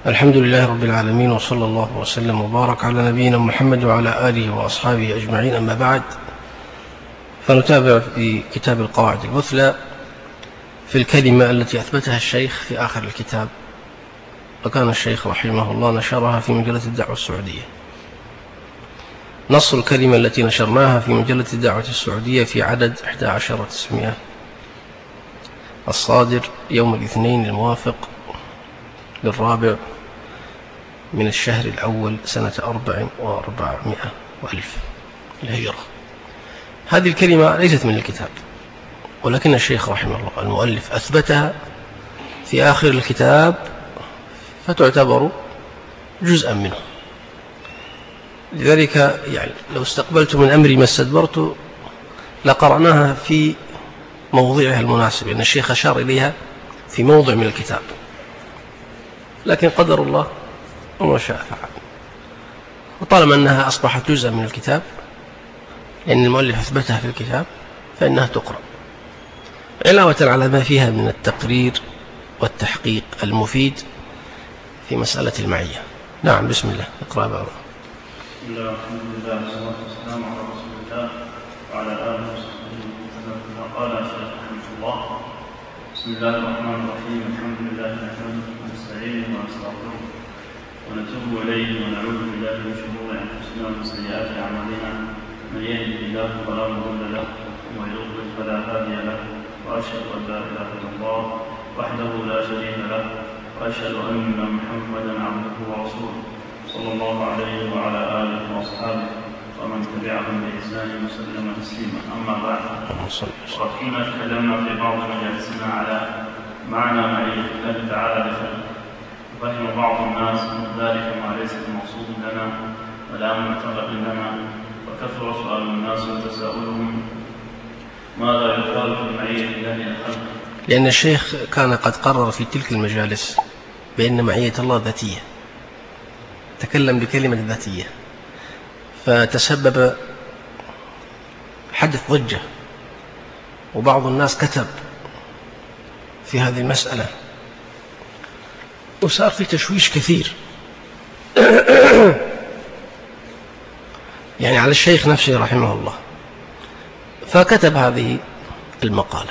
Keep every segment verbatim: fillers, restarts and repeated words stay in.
الحمد لله رب العالمين، وصلى الله وسلم وبارك على نبينا محمد وعلى آله وأصحابه أجمعين. أما بعد، فنتابع في كتاب القواعد المثلى في الكلمة التي أثبتها الشيخ في آخر الكتاب، وكان الشيخ رحمه الله نشرها في مجلة الدعوة السعودية. نص الكلمة التي نشرناها في مجلة الدعوة السعودية في عدد إحدى عشرة تسمية، الصادر يوم الاثنين الموافق للرابع من الشهر الأول سنة أربع وأربعمائة وألف الهجرة. هذه الكلمة ليست من الكتاب، ولكن الشيخ رحمه الله المؤلف أثبتها في آخر الكتاب، فتعتبر جزءا منه. لذلك يعني لو استقبلت من أمري ما استدبرت لقرأناها في موضعها المناسب، لأن الشيخ أشار إليها في موضع من الكتاب، لكن قدر الله وما شاء فعل. وطالما أنها أصبحت جزءا من الكتاب لأن المؤلف أثبتها في الكتاب، فإنها تقرأ علاوة على ما فيها من التقرير والتحقيق المفيد في مسألة المعية. نعم، بسم الله، اقرأ بقى. بسم الله والحمد لله والصلاة والسلام على رسول الله وعلى آله وصحبه وسلم. قال الشيخ رحمه الله: بسم الله الرحمن الرحيم. الحمد لله نحمده ونستعينه ونستغفره ونتوب إليه ونعوذ بالله من شرور أنفسنا ومن سيئات أعمالنا، من يهده الله فلا مضل له ومن يضلل فلا هادي له، وأشهد أن لا إله إلا الله وحده لا شريك له، وأشهد أن محمدا عبده ورسوله صلى الله عليه وعلى آله وأصحابه ومن تبعهم بإحسان وسلم تسليما. أما بعد، وقد كنا تكلمنا في بعض مجالسنا على معنى معية الله تعالى لخلقه، فهم بعض الناس من ذلك ما ليس بمقصود لنا ولا معتقد لنا، وكثر سؤال الناس وتساؤلهم ماذا يقال في معية الله لخلقه، لأن الشيخ كان قد قرر في تلك المجالس بأن معية الله ذاتية، تكلم بكلمة ذاتية، فتسبب حدث ضجة، وبعض الناس كتب في هذه المسألة، وصار في تشويش كثير يعني على الشيخ نفسه رحمه الله، فكتب هذه المقالة.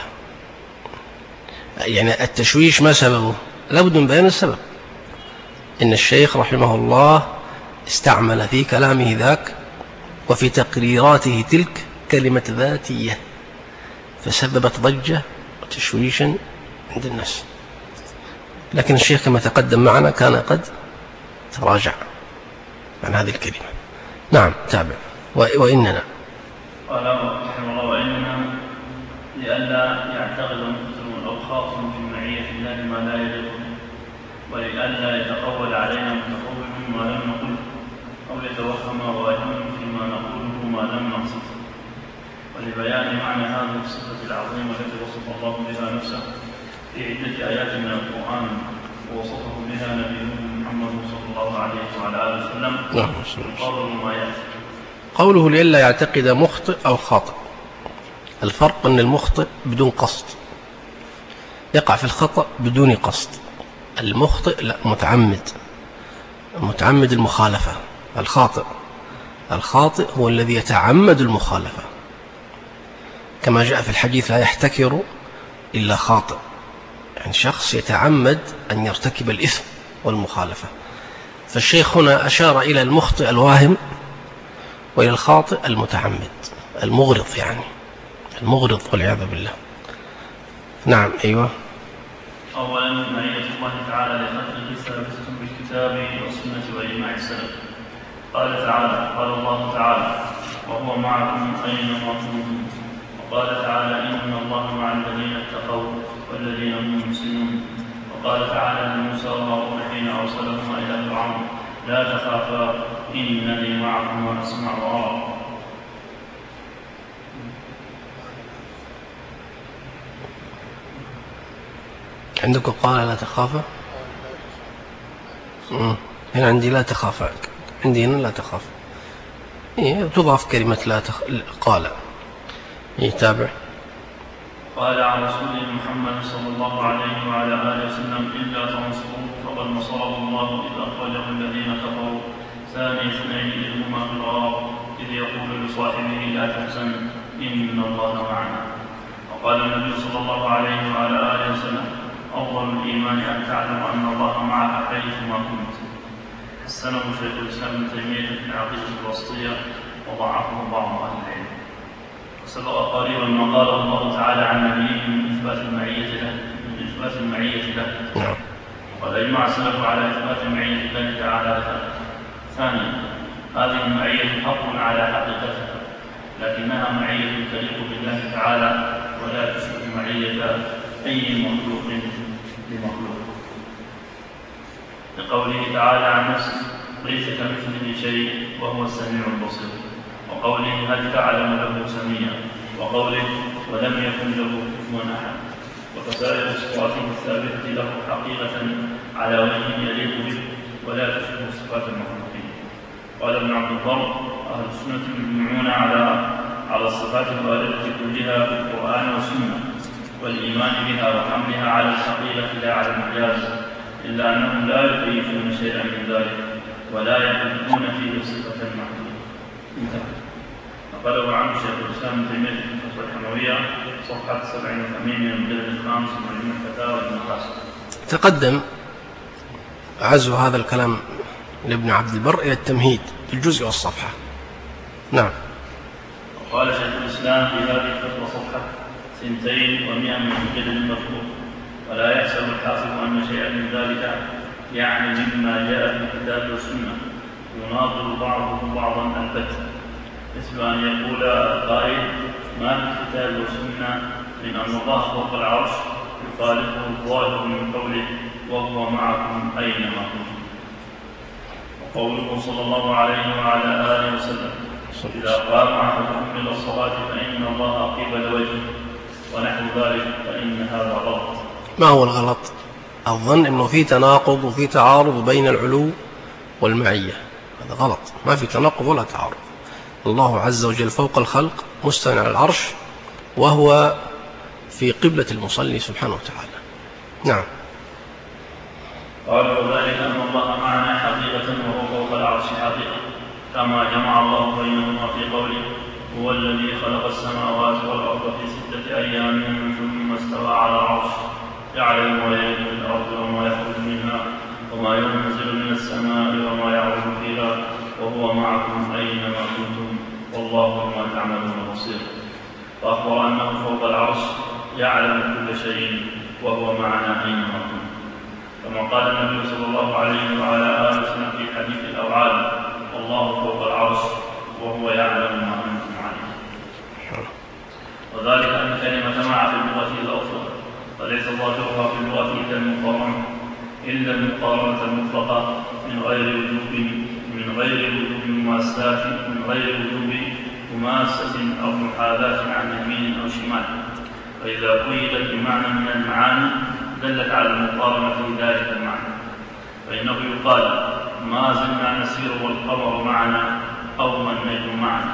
يعني التشويش ما سببه؟ لابد من بيان السبب. إن الشيخ رحمه الله استعمل في كلامه ذاك وفي تقريراته تلك كلمة ذاتية، فسببت ضجة وتشويشا عند الناس. لكن الشيخ كما تقدم معنا كان قد تراجع عن هذه الكلمة. نعم، تابع. وإننا قال رحمه الله: وإننا لئلا يعتقد مخطئ أو خاطئ في معية الله ما لا يليق به، ولئلا يتقول علينا متقول ما لم نقل، أو يتوهم واهم فيما نقوله ما لم نقصد، ولبيان معنى هذه الصفة العظيمة التي وصف الله بها نفسه في عدة آيات من القرآن، ووصفه بها نبيه محمد صلى الله عليه وعلى آله وسلم. قوله ما يأتي، قوله لئلا يعتقد مخطئ أو خاطئ. الفرق أن المخطئ بدون قصد يقع في الخطأ بدون قصد، المخطئ لا، متعمد، متعمد المخالفة. الخاطئ الخاطئ هو الذي يتعمد المخالفة، كما جاء في الحديث: لا يحتكر إلا خاطئ، يعني شخص يتعمد أن يرتكب الإثم والمخالفة. فالشيخ هنا أشار إلى المخطئ الواهم وإلى الخاطئ المتعمد المغرض، يعني المغرض والعياذ بالله. نعم، أيوة. أولا، معية الله تعالى لخلقه ثابتة بالكتاب والسنة وإجماع السلف. قال تعالى: قال الله تعالى: وهو معكم أينما كنتم. وقال تعالى: إن الله مع الذين اتقوا والذين هم محسنون. وقال تعالى لموسى وهارون حين أرسلهما إلى فرعون: لا تخافا إنني معكما أسمع وأرى. عندكم قال لا تخافا؟ هنا عندي لا تخافا، عندي هنا لا تخافا. إيه، تضاف كلمة لا تخ... قال. يتابع. قال عن رسول محمد صلى الله عليه وعلى آله وسلم: إلا تنصروه فقد نصره الله إذ أخرجه الذين كفروا ثاني اثنين إذ هما في الغار إذ يقول لصاحبه لا تحزن إن الله معنا. وقال النبي صلى الله عليه وعلى آله وسلم أفضل الإيمان أن تعلم أن الله معك حيثما كنت. حسنه شيخ الإسلام ابن تيمية في العقيدة الوسطية وضعفه بعض أهل العلم. وسبق قريبا ما قال الله تعالى عن نبيه من إثبات المعية له من إثبات المعية له وقد أجمع السلف على إثبات معية الله تعالى له. ثانيا هذه المعية حق على حقيقتها لكنها معية تليق بالله تعالى ولا تشبه معية أي مخلوق بمخلوق، لقوله تعالى عن نفسه ليس كمثله شيء وهو السميع البصير، وقوله هل تعلم له سميا، وقوله ولم يكن له كفوا أحد. وفسائر صفاته الثابتة له حقيقة على وجه يليق به ولا تشبه صفات المخلوقين. قال ابن عبد البر أهل السنة يجمعون على على الصفات الواردة كلها في القرآن والسنة والإيمان بها وحملها على الحقيقة لا على المجاز، إلا أنهم لا يكيفون شيئا من ذلك ولا يحدثون فيه صفة محدودة. انتهى. نقله عنه شيخ الإسلام ابن تيمية في الفتوى الحموية صفحة سبعين وثمانين من المجلد الخامس من مجموع الفتاوى ابن قاسم. تقدم عزو هذا الكلام لابن عبد البر إلى التمهيد في الجزء والصفحة. نعم. وقال شيخ الإسلام في هذه الفتوى صفحة سنتين ومئة من المجلد المذكور: ولا يحسب الحافظ أن شيئا من ذلك يعني مما جاء في الكتاب والسنة يناظر بعضهم بعضا البتة، مثل أن يقول قائل ما في الكتاب والسنة من أن الله فوق العرش يخالفه الظاهر من قوله وهو معكم أينما كنتم. وقوله صلى الله عليه وعلى آله وسلم إذا قام أحدكم إلى الصلاة فإن الله قبل وجهه ونحو ذلك فإن هذا غلط. ما هو الغلط؟ الظن أنه في تناقض وفي تعارض بين العلو والمعية، هذا غلط، ما في تناقض ولا تعارض. الله عز وجل فوق الخلق مستوى على العرش وهو في قبلة المصلي سبحانه وتعالى. نعم. قال وذلك أن الله معنا حقيقة وهو فوق العرش حقيقة، كما جمع الله بينهما في قوله هو الذي خلق السماوات والأرض في ستة أيام ثم استوى على العرش يعلم ما يلج في الأرض وما يخرج منها وما ينزل من السماء وما يعرج فيها وهو معكم أينما كنتم والله بما تعملون بصير. فأخبر أنه فوق العرش يعلم كل شيء وهو معنا أينما كنتم، كما قال النبي صلى الله عليه وعلى آله وسلم في حديث الأوعال الله فوق العرش وهو يعلم ما أنتم عليه. وذلك أن كلمة مع في اللغة الأفضل وليس ظاهرها في اللغة إلا المقارنة إلا المقارنة المطلقة من غير وجوب من غير وجوب مماسة من غير وجوب مماسة أو محاذاة عن يمين أو شمال، فإذا قيدت بمعنى من المعاني دلت على المقارنة في ذلك المعنى، فإنه يقال ما زلنا نسير والقمر معنا أو النجم معنا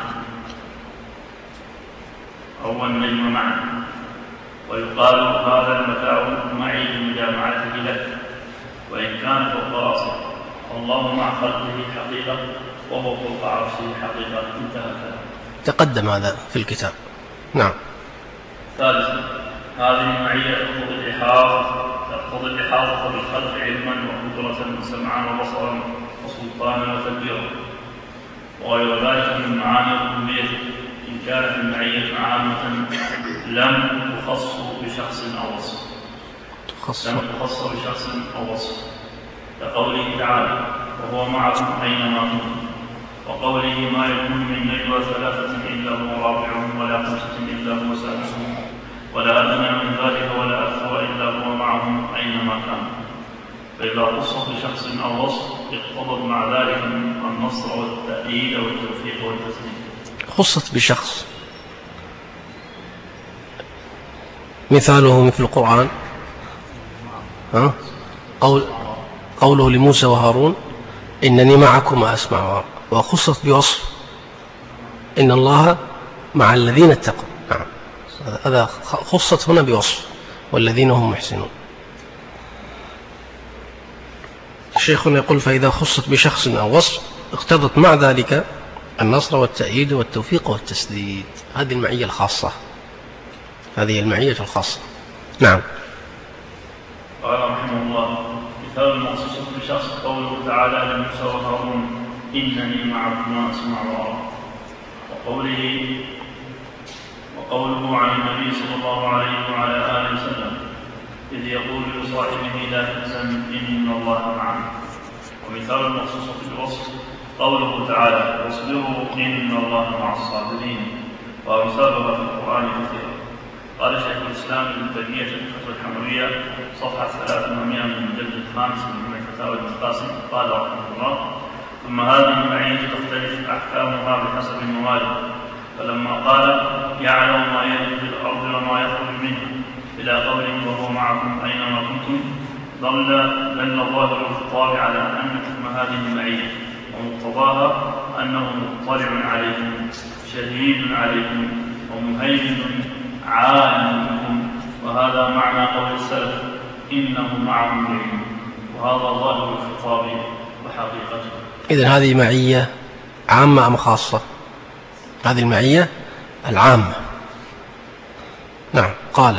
أو النجم معنا، ويقال هذا المتاع معي بمجامعته لك وإن كان فوق رأسه، الله مع خلقه حقيقة وهو فوق عرشه حقيقة. انتهى. تقدم هذا في الكتاب. نعم. ثالثا هذه المعية تقتضي الإحاطة تقتضي الإحاطة بالخلق علما وقدرة وسمعا وبصرا وسلطانا وتدبيرا وغير ذلك من معاني الربوبية، إن كانت المعية عامة لم تخص بشخص أو وصف لم تخص بشخص أو وصف كقوله تعالى وهو معكم أينما كنتم، وقوله ما يكون من نجوى ثلاثة إلا هو رابعهم ولا خمسة إلا هو سادسهم ولا أدنى من ذلك ولا أكثر إلا هو معهم أينما كان. فإذا خصت بشخص أو وصف اقتضت مع ذلك النصر والتأييد والتوفيق والتسليم. خصت بشخص مثاله مثل القرآن ها؟ قول قوله لموسى وهارون إنني معكما أسمع وأرى، وخصت بوصف إن الله مع الذين اتقوا. نعم. هذا خصت هنا بوصف والذين هم محسنون. شيخنا يقول فإذا خصت بشخص أو وصف اقتضت مع ذلك النصر والتأييد والتوفيق والتسديد. هذه المعية الخاصة، هذه المعية الخاصة. نعم. قال رحمه الله: مثال المخصوص بشخص قوله تعالى لموسى وهارون: إنني معكما أسمع وأرى. وقوله وقوله عن النبي صلى الله عليه وعلى آله وسلم إذ يقول لصاحبه لا تحزن إن الله معنا. ومثال المخصوص بالوصف قوله تعالى: واصبروا إن الله مع الصابرين. وأمثالها في القرآن كثيرة. قال شيخ الإسلام ابن تيمية في الفتوى الحموية صفحة ثلاثمائة من المجلد الخامس من فتاوى ابن القاسم قال رحمه الله: ثم هذه المعية تختلف أحكامها بحسب الموارد. فلما قال يعلم ما يلج في الأرض وما يخرج منها إلى قوله وهو معكم أينما كنتم ظل دل ظاهر الخطاب على أن حكم هذه المعية ومقتضاها أنه مطلع عليكم شهيد عليكم ومهيمن عالم بكم. وهذا معنى قول السلف إنه معهم بعلم. وهذا ظاهر الخطاب وحقيقته. إذن هذه معية عامة أم خاصة؟ هذه المعية العامة. نعم. قال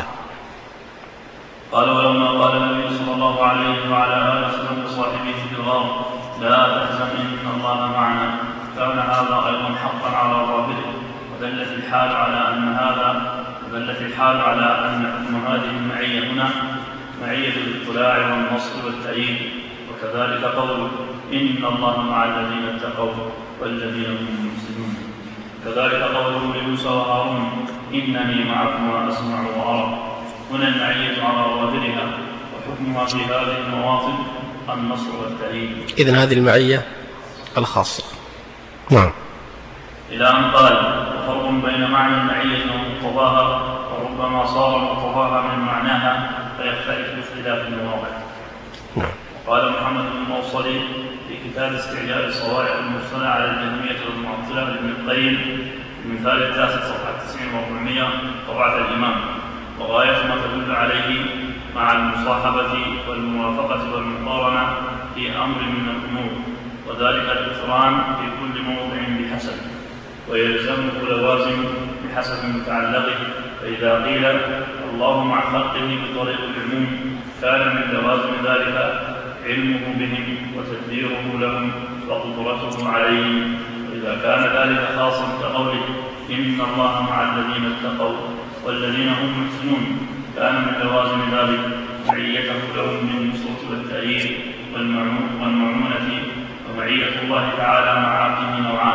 قال ولما قال النبي صلى الله عليه وعلى آله وسلم لصاحبه في الغار لا تحزن إن الله معنا كان هذا أيضا حقا على ظاهره. ودلت الحال على أن هذا ودلت الحال على أن حكم هذه المعية هنا معية الاطلاع والنصر والتأييد. وكذلك قوله إن الله مع الذين اتقوا والذين هم محسنون. كذلك قوله لموسى وهارون إنني معكما أسمع وأرى. هنا المعية على ظاهرها وحكمها في هذه المواطن النصر والتأييد. إذن هذه المعية الخاصة. نعم. إلى أن قال وفرق بين معنى المعية ومقتضاها وربما صار مقتضاها من معناها فيختلف باختلاف المواضع. نعم. قال محمد بن الموصلي في كتاب استعجال الصواعق المرسلة على الجهمية والمعطلة لابن القيم المثال التاسع صفحة تسعين وأربعمائة طبعة الإمام: وغاية ما تدل عليه مع المصاحبة والموافقة والمقارنة في أمر من الأمور، وذلك الاقتران في كل موضع بحسب، ويلزمه لوازم بحسب متعلقه. فإذا قيل الله مع خلقه بطريق العموم كان من لوازم ذلك علمه بهم وتدبيره لهم وقدرته عليهم. وإذا كان ذلك خاصا كقوله إن الله مع الذين اتقوا والذين هم محسنون كان من لوازم ذلك معيته لهم بالنصرة والتأييد والمعونة. ومعية الله تعالى مع عبده نوعان: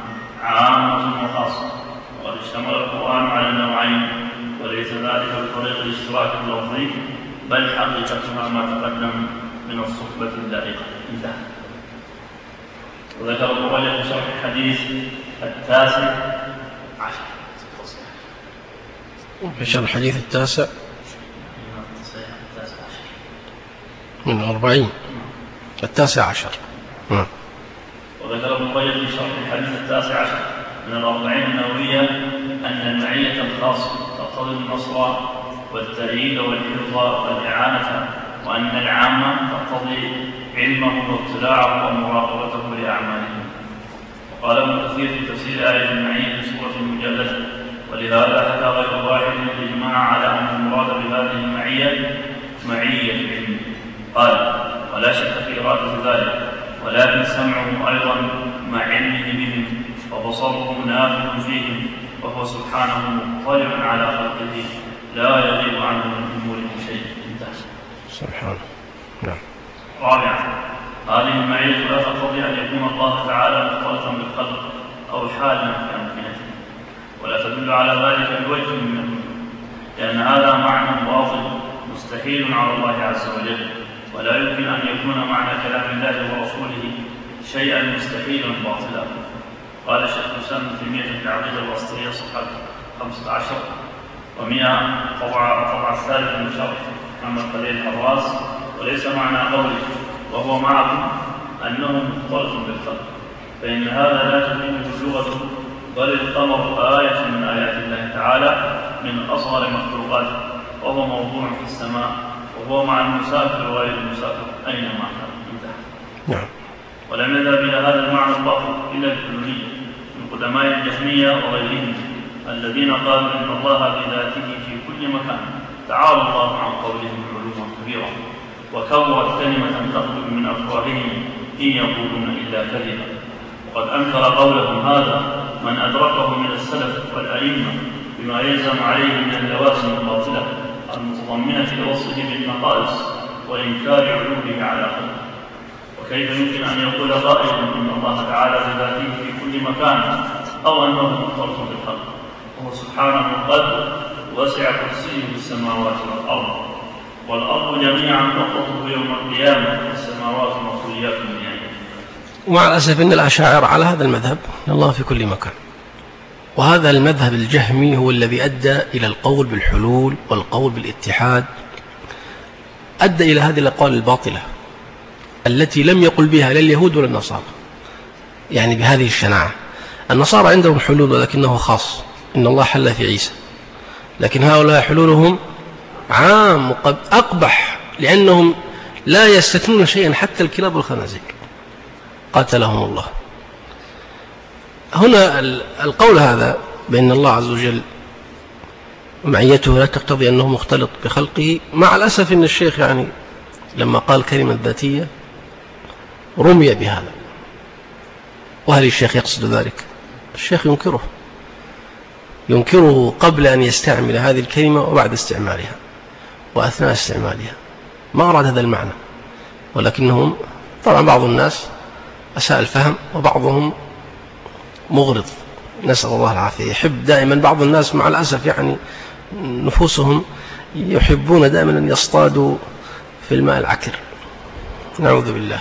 عامة وخاصة. وقد اشتمل القرآن على النوعين، وليس ذلك بطريق الاشتراك اللفظي بل حقيقتها ما تقدم من الصحبة اللائقة. انتهى. وذكر الرواية في شرح الحديث التاسع عشر في شرح الحديث التاسع من أربعين التاسع عشر. وذكر ابن القيم في شرح الحديث التاسع عشر من الأربعين النووية أن المعية الخاصة تقتضي النصر والتأييد والحفظ والإعانة، وأن العامة تقتضي علمه واطلاعه ومراقبته لأعماله. وقال ابن كثير في تفسير آية المعية في سورة المجادلة: ولهذا حكى غير واحد الإجماع على أن المراد بهذه المعية معية العلم. قال: ولا شك في إرادة ذلك، ولكن سمعه أيضا مع علمه بهم وبصره نافذ فيهم، وهو سبحانه مطلع على خلقه لا يغيب عنه من أموره شيء. انتهى. سبحانه. نعم. رابعا: هذه المعية لا تقتضي أن يكون الله تعالى مختلطا بالخلق أو حالا في أمكنته، ولا تدل على ذلك بوجه منه، لأن هذا معنى باطل مستحيل على الله عز وجل، ولا يمكن أن يكون معنى كلام الله ورسوله شيئا مستحيلا باطلا. قال الشيخ الإسلام ابن تيمية في العقيدة الوسطية صفحة خمسة عشر ومئة طبعة طبعة الثالث من شرح محمد خليل الحراس: وليس معنى قوله وهو معكم أنه مختلط بالخلق، فإن هذا لا تفهمه اللغة، بل القمر آية من آيات الله تعالى من أصغر مخلوقاته، وهو موضوع في السماء، وهو مع المسافر وغير المسافر أينما كان. انتهى. نعم. ولم يذهب إلى هذا المعنى الباطل إلا الحلولية من قدماء الجهمية وغيرهم الذين قالوا إن الله بذاته في كل مكان، تعالى الله عن قولهم علوا كبيرا، وكبرت كلمة تخرج من أفواههم إن يقولون إلا كذبا. وقد أنكر قولهم هذا من أدركه من السلف والأئمة بما يلزم عليه من اللوازم الباطلة المتضمنة لوصفه بالنقائص وإنكار علوه على خلقه. وكيف يمكن أن يقول قائل إن الله تعالى بذاته في كل مكان أو أنه مختلط بالخلق، وهو سبحانه قد وسع كرسيه السماوات والأرض، والأرض جميعا نقطته يوم القيامة والسماوات مطويات بيمينه. ومع الأسف أن الأشاعرة على هذا المذهب أن الله في كل مكان، وهذا المذهب الجهمي هو الذي أدى إلى القول بالحلول والقول بالاتحاد، أدى إلى هذه الأقوال الباطلة التي لم يقل بها لا اليهود ولا النصارى، يعني بهذه الشناعة. النصارى عندهم حلول ولكنه خاص، إن الله حل في عيسى، لكن هؤلاء حلولهم عام أقبح، لأنهم لا يستثنون شيئا حتى الكلاب والخنازير قاتلهم الله. هنا القول هذا بأن الله عز وجل معيته لا تقتضي أنه مختلط بخلقه، مع الأسف أن الشيخ يعني لما قال كلمة ذاتية رمي بهذا. وهل الشيخ يقصد ذلك؟ الشيخ ينكره ينكره قبل أن يستعمل هذه الكلمة وبعد استعمالها وأثناء استعمالها، ما أراد هذا المعنى، ولكنهم طبعا بعض الناس أساء الفهم وبعضهم مغرض، نسأل الله العافية. يحب دائما بعض الناس مع الأسف يعني نفوسهم يحبون دائما أن يصطادوا في الماء العكر، نعوذ بالله.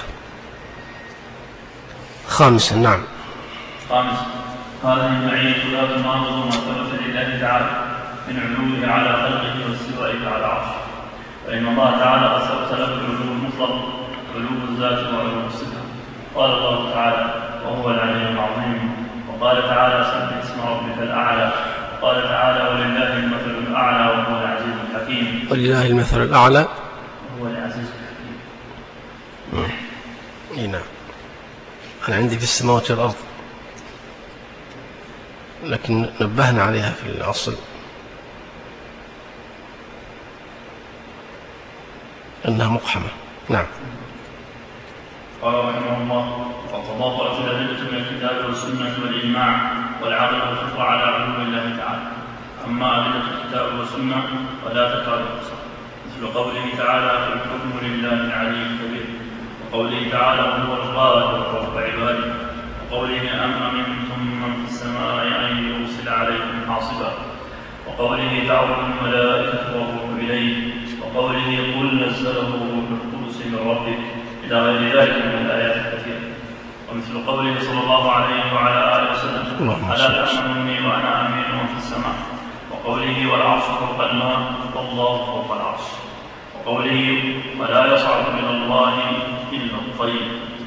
خامسا نعم. خامسا هذه المعية لا تناقض ما ثبت لله تعالى من علوه على خلقه واستوائه على عرشه، فإن الله تعالى قد ثبت له العلو المطلق، علو الذات وعلو الصفة. قال الله تعالى وهو العلي العظيم، وقال تعالى سبح اسم ربك الأعلى، قال تعالى ولله المثل الأعلى وهو العزيز الحكيم. ولله المثل الأعلى وهو العزيز الحكيم. اي نعم. أنا عندي في السماوات والأرض، لكن نبهنا عليها في الأصل أنها مقحمة. نعم. قال رحمه الله وقد تضافرت الأدلة من الكتاب والسنة والإجماع والعقل والفطرة على علو الله تعالى. أما أدلة الكتاب والسنة فلا تكاد تحصى، مثل قوله تعالى فالحكم لله العلي الكبير، وقوله تعالى هو القاهر فوق عباده، وقوله أم أمنتم من في السماء أن يرسل عليكم حاصبا، وقوله تعرض الملائكة والروح إليه، وقوله قل نزله روح القدس من ربك، إلى غير ذلك من الآيات الكثيرة. ومثل قوله صلى الله عليه وعلى آله وسلم ألا تأمنوني وأنا أمين من في السماء، وقوله والعرش فوق الماء والله فوق العرش، وقوله ولا يصعد إلى الله إلا الطيب.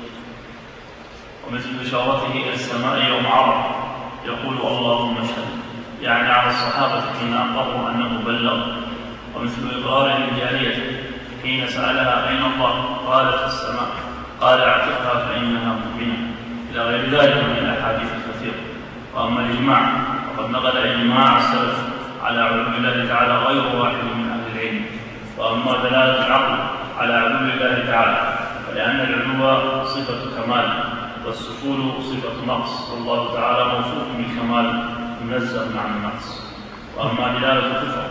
ومثل إشارته إلى السماء يوم عرفة يقول اللهم اشهد، يعني على الصحابة حين أقروا أنه بلغ. ومثل إقراره الجارية حين سألها أين الله قالت في السماء، قال اعتقها فإنها مؤمنة، إلى غير ذلك من الأحاديث الكثيرة. وأما الإجماع فقد نقل إجماع السلف على علو الله تعالى غير واحد من أهل العلم. وأما دلالة العقل على علو الله تعالى فلأن العلو صفة كمال والسفول صفة نقص، والله تعالى موصوف بالكمال منزه عن النقص. وأما دلالة الفطرة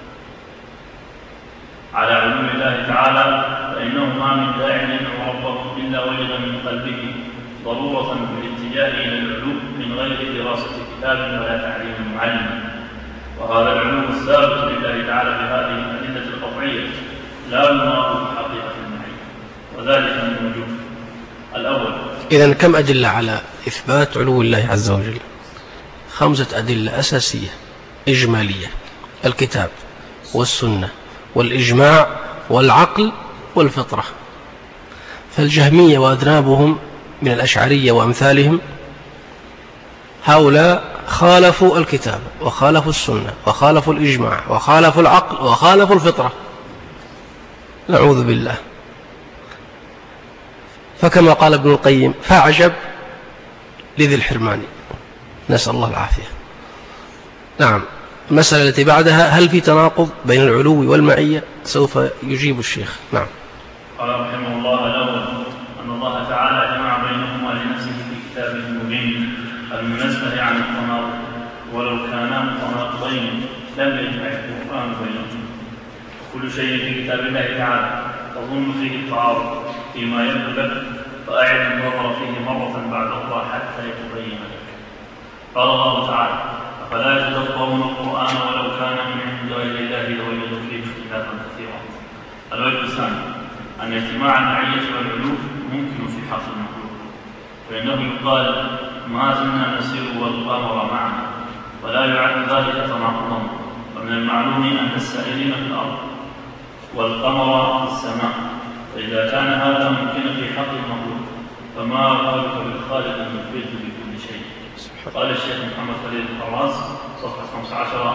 على علو الله تعالى فإنه ما من داع يدعو ربه إلا وجد من قلبه ضرورة بالاتجاه إلى العلو من غير دراسة كتاب ولا تعليم معلم. وهذا العلو الثابت لله تعالى بهذه الأدلة القطعية لا يناقض حقيقة المعية، وذلك من وجوه. الأول إذن كم أدلة على إثبات علو الله عز وجل؟ خمسة أدلة أساسية إجمالية: الكتاب والسنة والإجماع والعقل والفطرة. فالجهمية وأذنابهم من الأشعرية وأمثالهم هؤلاء خالفوا الكتاب وخالفوا السنة وخالفوا الإجماع وخالفوا العقل وخالفوا الفطرة، نعوذ بالله. فكما قال ابن القيم فاعجب لذي الحرمان، نسأل الله العافية. نعم. المسألة التي بعدها: هل في تناقض بين العلو والمعية؟ سوف يجيب الشيخ. نعم. قال رحمه الله: الأول أن الله تعالى جمع بينهما لنفسه في كتابه المبين المنزه عن التناقض، ولو كانا متناقضين لم يجمع القرآن بينهما. كل شيء في كتاب الله تعالى تظن فيه التعارض فيما يبدو لك، فأعد النظر فيه مرة بعد أخرى حتى يتبين لك. قال الله تعالى: أفلا يتدبرون القرآن ولو كان من عند غير الله لوجدوا فيه اختلافا كثيرا. الوجه الثاني أن اجتماع المعية والعلو ممكن في حق المخلوق، فإنه يقال: ما زلنا نسير والقمر معنا، ولا يعد ذلك تناقضا. ومن المعلوم أن السائرين في الأرض والقمر في السماء، فإذا كان هذا ممكنا في حق المخلوق فما بالك بالخالق المثبت بكل شيء. قال الشيخ محمد خليل الحراس صفحة خمسة عشر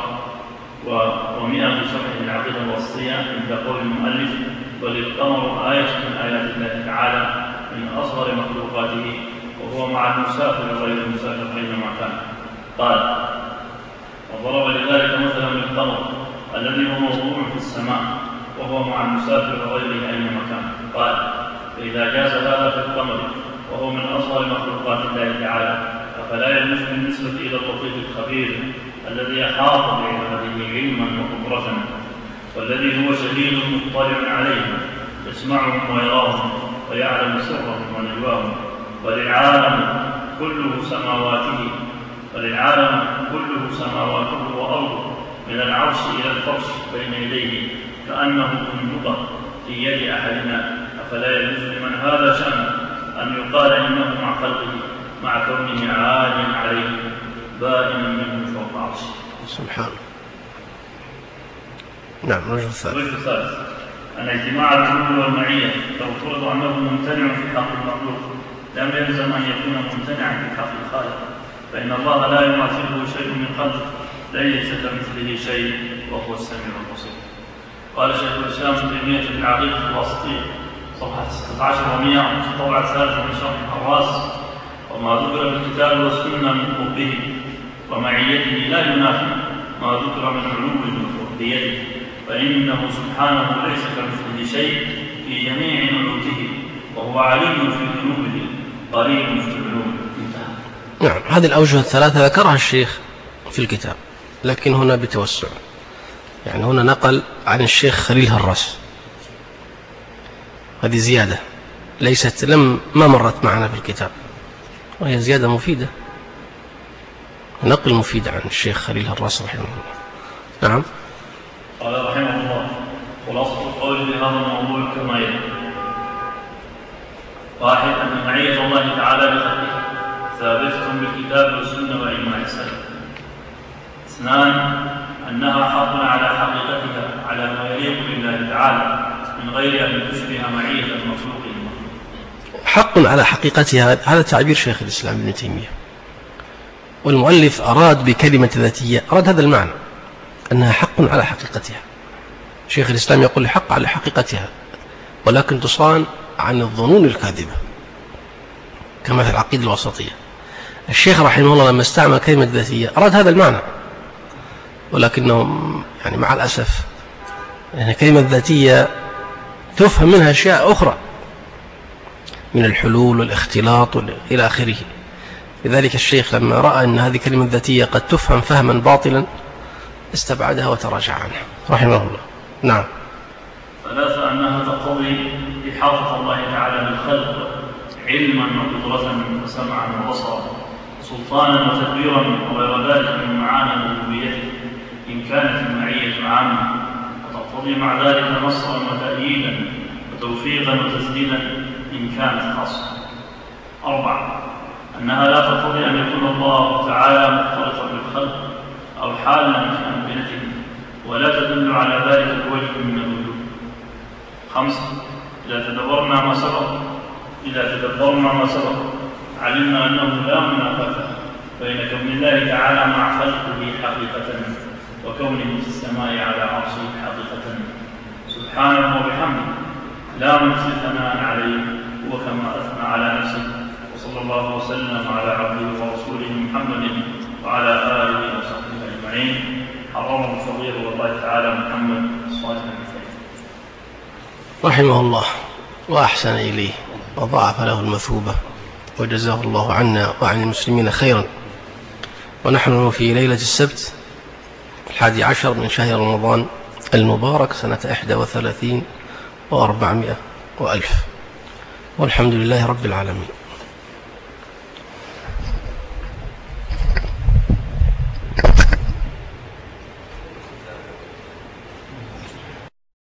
ومئة في شرح العقيدة الوسطية عند قول المؤلف: بل القمر آية من آيات الله تعالى من أصغر مخلوقاته، وهو مع المسافر غير المسافر أينما كان. قال: وضرب لذلك مثلا للقمر الذي هو موضوع في السماء، وهو مع المسافر وغيره أينما كان. قال: فإذا جاز هذا في القمر وهو من أصغر مخلوقات الله تعالى، فلا يجوز بالنسبة إلى اللطيف الخبير الذي أحاط بعباده علما وقدرة، والذي هو شهيد مطلع عليهم يسمعهم ويراهم ويعلم سرهم ونجواهم، وللعالم كله سماواته وللعالم كله سماواته وأرضه من العرش إلى الفرش بين يديه كأنه بندقة في يد أحدنا. أفلا يجوز لمن هذا شأن أن يقال إنه مع خلقه مع كونه عاليا عليه بائنا منه فوق عرشه. سبحانه. نعم. الوجه الثالث الوجه الثالث أن اجتماع العلو والمعية لو فرض أنه ممتنع في حق المخلوق لم يلزم أن يكون ممتنعا في حق الخالق، فإن الله لا يماثله شيء من خلقه، ليس كمثله شيء وهو السميع البصير. قال شيخ الإسلام ابن تيمية في العقيدة الوسطية صفحة ستة عشر ومئة في الطبعة الثالثة من شرح الحراس: وما ذكر في الكتاب والسنة من قربه ومعيته لا ينافي ما ذكر من علو وفرديته، فإنه سبحانه ليس كمثله شيء في جميع ملوكه، وهو علي في ذنوبه قريب في العلوم. نعم. هذه الأوجه الثلاثة ذكرها الشيخ في الكتاب، لكن هنا بتوسع، يعني هنا نقل عن الشيخ خليل هراس، هذه زيادة ليست لم ما مرت معنا في الكتاب، وهي زيادة مفيدة، نقل مفيد عن الشيخ خليل هراس رحمه الله. نعم. قال رحمه الله: خلاصة القول بهذا الموضوع كما يلي: واحد، أن معية الله تعالى بخلقه ثابتة بالكتاب والسنة وإجماع السلف. اثنان، أنها حق على حقيقتها على ما يليق بالله تعالى من غير أن تشبه معية المخلوق المخلوق. حق على حقيقتها هذا تعبير شيخ الإسلام ابن تيمية، والمؤلف أراد بكلمة ذاتية أراد هذا المعنى، أنها حق على حقيقتها. شيخ الإسلام يقول حق على حقيقتها، ولكن تصان عن الظنون الكاذبة كما في العقيدة الوسطية. الشيخ رحمه الله لما استعمل كلمة ذاتية أراد هذا المعنى، ولكنه يعني مع الأسف يعني كلمة ذاتية تفهم منها أشياء أخرى من الحلول والاختلاط إلى آخره. لذلك الشيخ لما رأى أن هذه كلمة ذاتية قد تفهم فهما باطلا استبعدها وتراجع عنها رحمه الله. نعم. ثلاثة، أنها تقتضي إحاطة الله تعالى بالخلق علما وقدرة وسمعا وبصرا سلطانا وتدبيرا وغير ذلك من معاني ربوبيته إن كانت المعية عامة، وتقتضي مع ذلك نصرا وتأييدا وتوفيقا وتسديدا إن كانت خاصة. أربعة، أنها لا تقتضي أن يكون الله تعالى مختلطا بالخلق أو حالا في أمكنته، ولا تدل على ذلك بوجه من الوجوه. خمسة، إذا تدبرنا ما سبق إذا تدبرنا ما سبق علمنا أنه لا منافاة بين كون الله تعالى مع خلقه حقيقة وكونه في السماء على عرشه حقيقة سبحانه وبحمده، لا نحصي ثناء عليه وكما أثنى على نفسه، وصلى الله وسلم على عبده ورسوله محمد وعلى آله وصحبه أجمعين. حرمه الصغير والله تعالى محمد الصالح المثيب رحمه الله وأحسن إليه وضاعف له المثوبة وجزاه الله عنا وعن المسلمين خيرا. ونحن في ليلة السبت الحادي عشر من شهر رمضان المبارك سنة إحدى وثلاثين وأربعمائة وألف، والحمد لله رب العالمين.